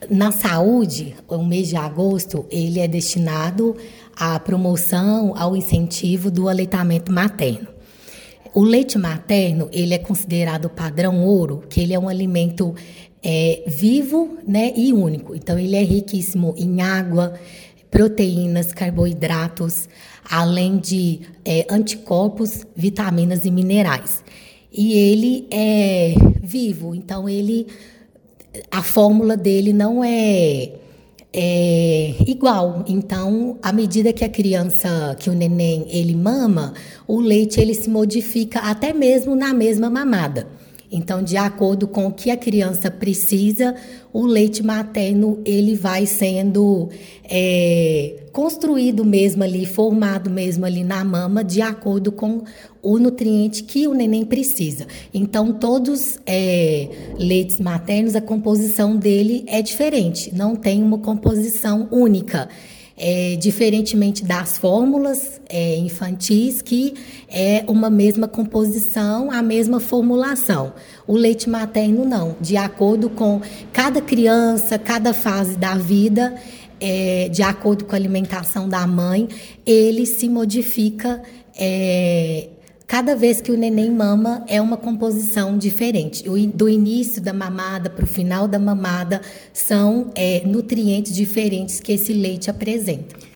Na saúde, o mês de agosto, ele é destinado à promoção, ao incentivo do aleitamento materno. O leite materno, ele é considerado padrão ouro, que ele é um alimento vivo, né, e único. Então, ele é riquíssimo em água, proteínas, carboidratos, além de anticorpos, vitaminas e minerais. E ele é vivo, então a fórmula dele não é igual. Então, à medida que que o neném, ele mama, o leite ele se modifica até mesmo na mesma mamada. Então, de acordo com o que a criança precisa, o leite materno ele vai sendo construído mesmo ali, formado mesmo ali na mama, de acordo com o nutriente que o neném precisa. Então, todos leites maternos, a composição dele é diferente, não tem uma composição única. Diferentemente das fórmulas infantis, que é uma mesma composição, a mesma formulação. O leite materno não, de acordo com cada criança, cada fase da vida, de acordo com a alimentação da mãe, ele se modifica. Cada vez que o neném mama, é uma composição diferente. Do início da mamada para o final da mamada, são nutrientes diferentes que esse leite apresenta.